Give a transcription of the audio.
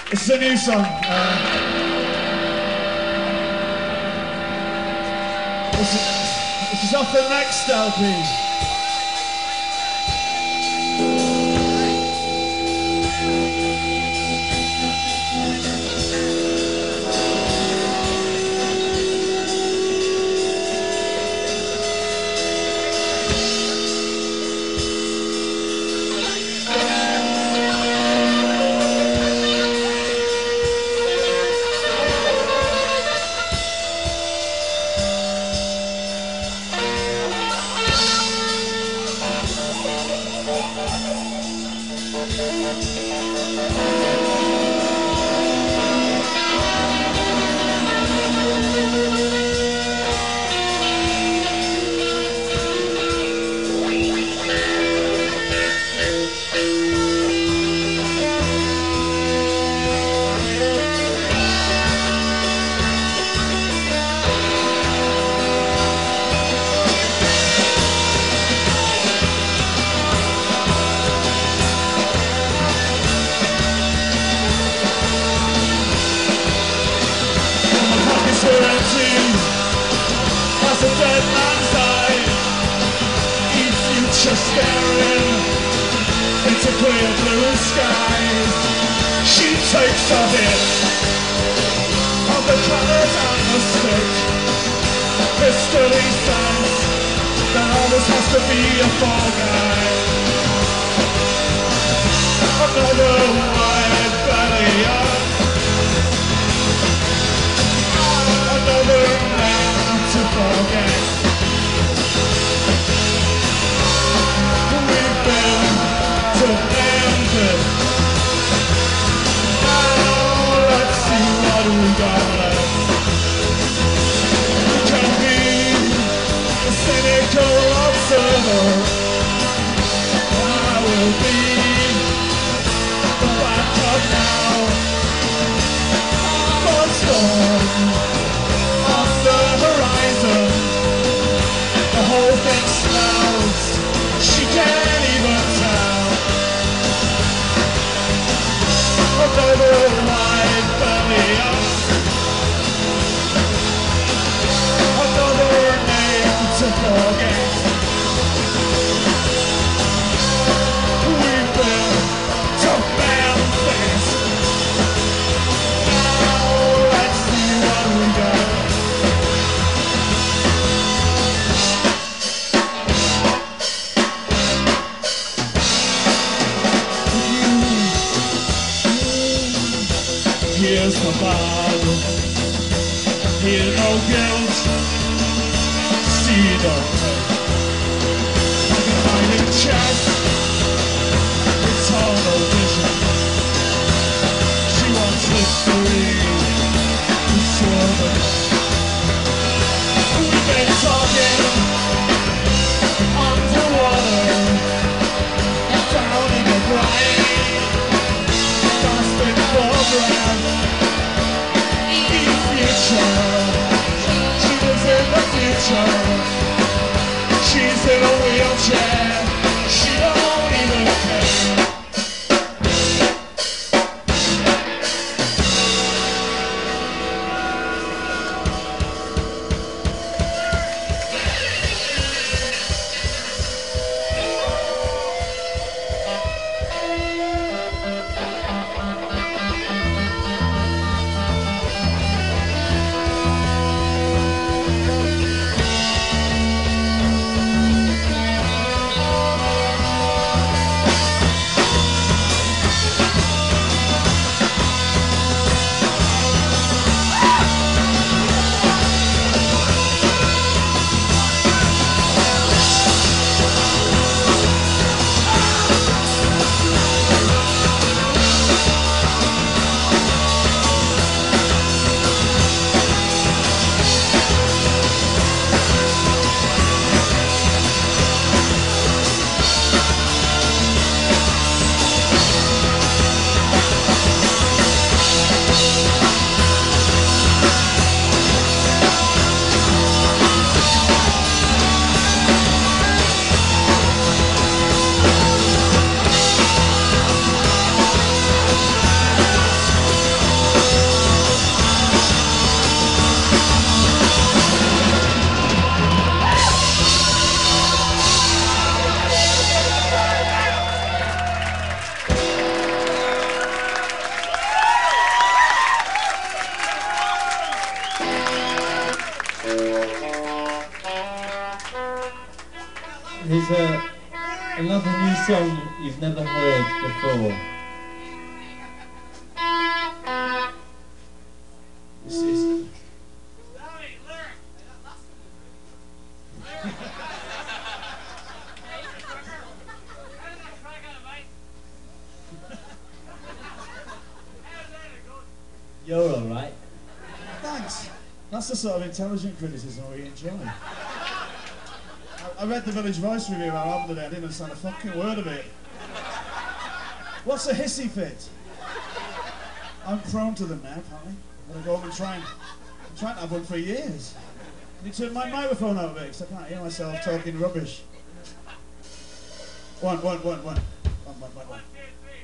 It's a new song. This is off the next LP. Staring into clear blue skies, she takes a hit of the colours and the stick. History says there always has to be a fall guy. Another wide belly up, another man to forget. To end it. Now let's see what we got left. We can be a cynical observer. I will be the backup now. For storm off the horizon, the whole thing smells. She can't even tell. Another wide belly up, another name to forget. We've been to Memphis. Now let's see what we got. Here's the bottle, hear no guilt, see no pain. Like a hiding chest, it's all no vision. She wants history to swerve it. We've been talking underwater, down in the brine, gasping for breath. She lives in the future. She's in a wheelchair. She don't even care. song you've never heard before? This is... You're alright. Thanks. That's the sort of intelligent criticism we enjoy. I read the Village Voice review of our album today. I didn't understand a fucking word of it. What's a hissy fit? I'm prone to them now, apparently. I'm going to go home and try and... I'm trying to have one for years. Can you turn my microphone out a bit, because I can't hear myself talking rubbish. One.